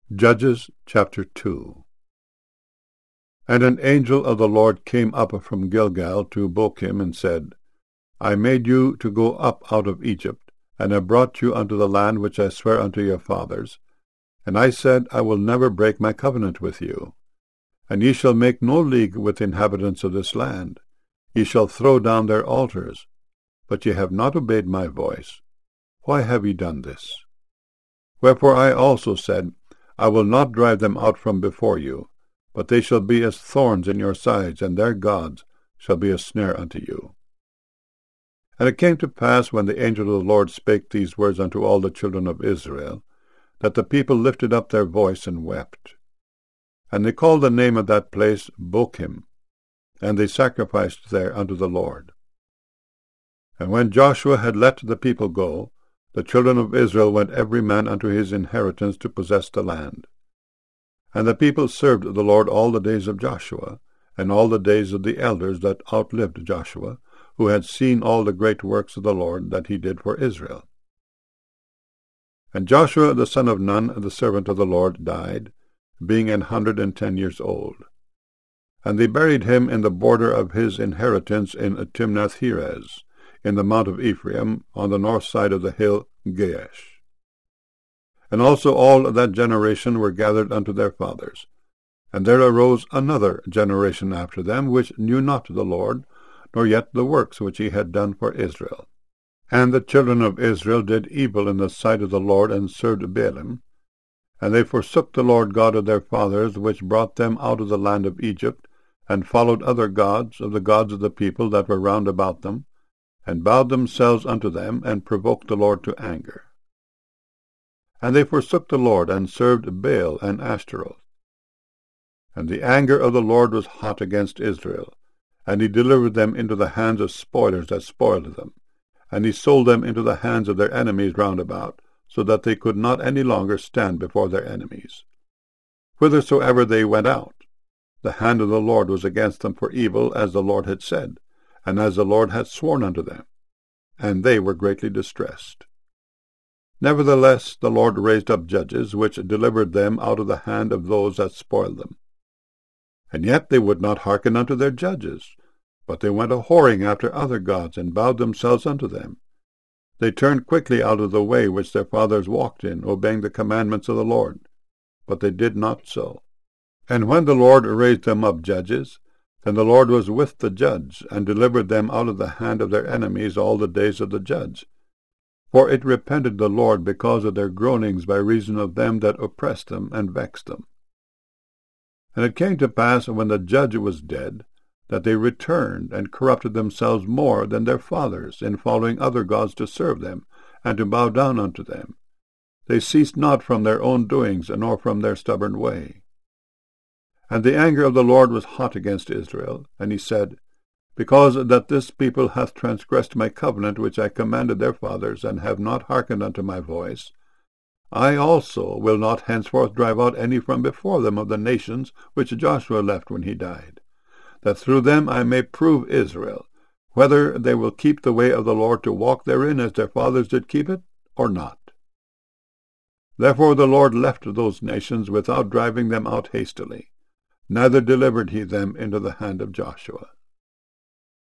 Judges chapter 2. And an angel of the Lord came up from Gilgal to Bochim, and said, I made you to go up out of Egypt, and have brought you unto the land which I sware unto your fathers. And I said, I will never break my covenant with you. And ye shall make no league with the inhabitants of this land. Ye shall throw down their altars. But ye have not obeyed my voice. Why have ye done this? Wherefore I also said, I will not drive them out from before you, but they shall be as thorns in your sides, and their gods shall be a snare unto you. And it came to pass, when the angel of the Lord spake these words unto all the children of Israel, that the people lifted up their voice and wept. And they called the name of that place Bochim, and they sacrificed there unto the Lord. And when Joshua had let the people go, the children of Israel went every man unto his inheritance to possess the land. And the people served the Lord all the days of Joshua, and all the days of the elders that outlived Joshua, who had seen all the great works of the Lord that he did for Israel. And Joshua the son of Nun, the servant of the Lord, died, being 110 years old. And they buried him in the border of his inheritance in Timnath-Heres, in the mount of Ephraim, on the north side of the hill Gaash. And also all that generation were gathered unto their fathers. And there arose another generation after them, which knew not the Lord, nor yet the works which he had done for Israel. And the children of Israel did evil in the sight of the Lord, and served Baalim. And they forsook the Lord God of their fathers, which brought them out of the land of Egypt, and followed other gods, of the gods of the people that were round about them, and bowed themselves unto them, and provoked the Lord to anger. And they forsook the Lord, and served Baal and Ashtaroth. And the anger of the Lord was hot against Israel, and he delivered them into the hands of spoilers that spoiled them, and he sold them into the hands of their enemies round about, so that they could not any longer stand before their enemies. Whithersoever they went out, the hand of the Lord was against them for evil, as the Lord had said, and as the Lord had sworn unto them, and they were greatly distressed. Nevertheless the Lord raised up judges, which delivered them out of the hand of those that spoiled them. And yet they would not hearken unto their judges, but they went a-whoring after other gods, and bowed themselves unto them. They turned quickly out of the way which their fathers walked in, obeying the commandments of the Lord. But they did not so. And when the Lord raised them up judges, then the Lord was with the judge, and delivered them out of the hand of their enemies all the days of the judge. For it repented the Lord because of their groanings by reason of them that oppressed them and vexed them. And it came to pass, when the judge was dead, that they returned, and corrupted themselves more than their fathers, in following other gods to serve them, and to bow down unto them. They ceased not from their own doings, nor from their stubborn way. And the anger of the Lord was hot against Israel, and he said, Because that this people hath transgressed my covenant which I commanded their fathers, and have not hearkened unto my voice, I also will not henceforth drive out any from before them of the nations which Joshua left when he died, that through them I may prove Israel, whether they will keep the way of the Lord to walk therein as their fathers did keep it, or not. Therefore the Lord left those nations without driving them out hastily, neither delivered he them into the hand of Joshua.